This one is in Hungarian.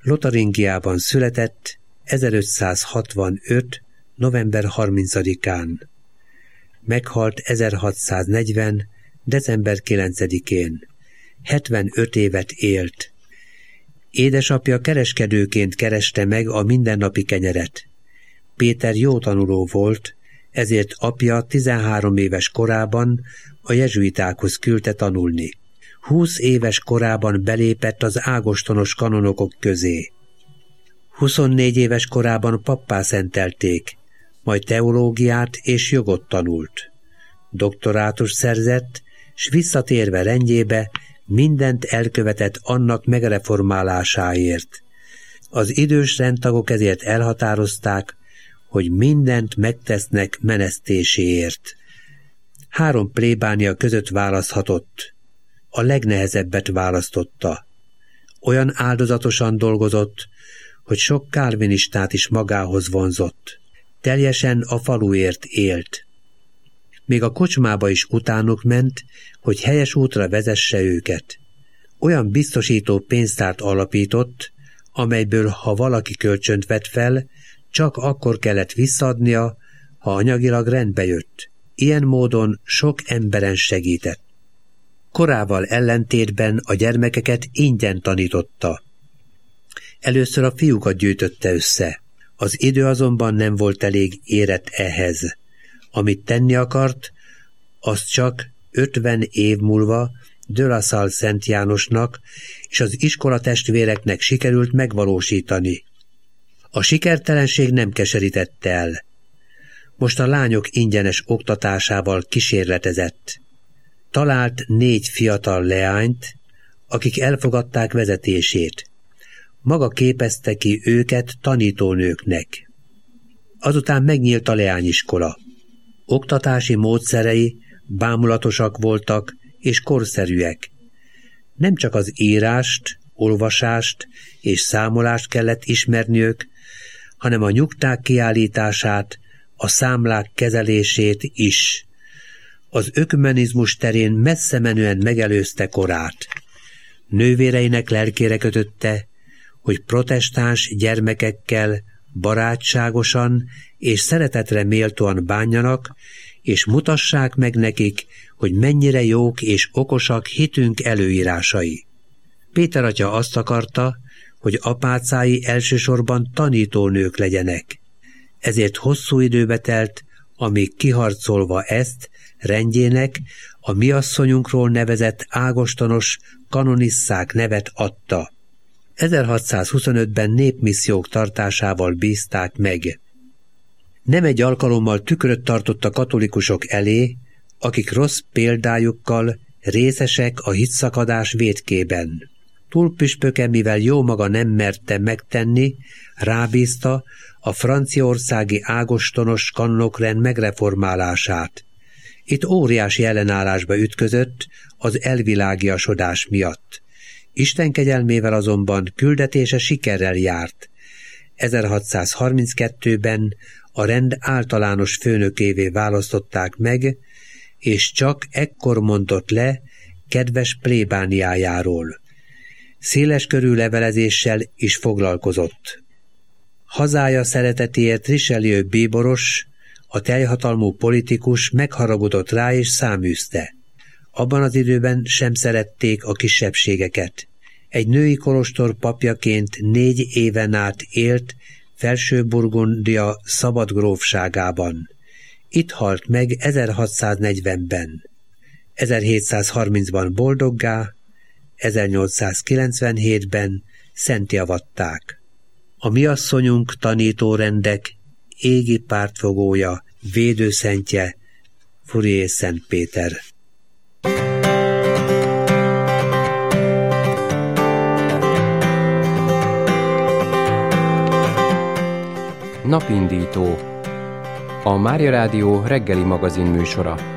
Lotaringiában született 1565. november 30-án. Meghalt 1640. december 9-én. 75 évet élt. Édesapja kereskedőként kereste meg a mindennapi kenyeret. Péter jó tanuló volt, ezért apja 13 éves korában a jezsuitákhoz küldte tanulni. 20 éves korában belépett az ágostonos kanonokok közé. 24 éves korában pappá szentelték, majd teológiát és jogot tanult. Doktorátus szerzett, s visszatérve rendjébe mindent elkövetett annak megreformálásáért. Az idős rendtagok ezért elhatározták, hogy mindent megtesznek menesztéséért. 3 plébánia között választhatott. A legnehezebbet választotta. Olyan áldozatosan dolgozott, hogy sok kálvinistát is magához vonzott. Teljesen a faluért élt. Még a kocsmába is utánuk ment, hogy helyes útra vezesse őket. Olyan biztosító pénztárt alapított, amelyből, ha valaki kölcsönt vett fel, csak akkor kellett visszaadnia, ha anyagilag rendbe jött. Ilyen módon sok emberen segített. Korával ellentétben a gyermekeket ingyen tanította. Először a fiúkat gyűjtötte össze. Az idő azonban nem volt elég érett ehhez. Amit tenni akart, az csak 50 év múlva de La Salle Szent Jánosnak és az iskolatestvéreknek sikerült megvalósítani. A sikertelenség nem keserítette el. Most a lányok ingyenes oktatásával kísérletezett. Talált 4 fiatal leányt, akik elfogadták vezetését. Maga képezte ki őket tanítónőknek. Azután megnyílt a leányiskola. Oktatási módszerei bámulatosak voltak és korszerűek. Nem csak az írást, olvasást és számolást kellett ismerniük, hanem a nyugták kiállítását, a számlák kezelését is. Az ökumenizmus terén messze menően megelőzte korát. Nővéreinek lelkére kötötte, hogy protestáns gyermekekkel barátságosan és szeretetre méltóan bánjanak, és mutassák meg nekik, hogy mennyire jók és okosak hitünk előírásai. Péter atya azt akarta, hogy apácái elsősorban tanítónők legyenek. Ezért hosszú időbe telt, amíg kiharcolva ezt rendjének a mi asszonyunkról nevezett ágostonos kanonisszák nevet adta. 1625-ben népmissziók tartásával bízták meg. Nem egy alkalommal tükröt tartott a katolikusok elé, akik rossz példájukkal részesek a hitszakadás vétkében. Túlpüspöke, mivel jó maga nem merte megtenni, rábízta a franciaországi ágostonos kanonokrend megreformálását. Itt óriási ellenállásba ütközött az elvilágiasodás miatt. Isten kegyelmével azonban küldetése sikerrel járt. 1632-ben a rend általános főnökévé választották meg, és csak ekkor mondott le kedves plébániájáról. Széleskörű levelezéssel is foglalkozott. Hazája szeretetéért Richelieu bíboros, a teljhatalmú politikus megharagudott rá és száműzte. Abban az időben sem szerették a kisebbségeket. Egy női kolostor papjaként 4 éven át élt Felső-Burgundia szabad grófságában. Itt halt meg 1640-ben. 1730-ban boldoggá, 1897-ben szentjavatták. A mi asszonyunk tanítórendek égi pártfogója, védőszentje, Fourier Szent Péter. Napindító. A Mária Rádió reggeli magazin műsora.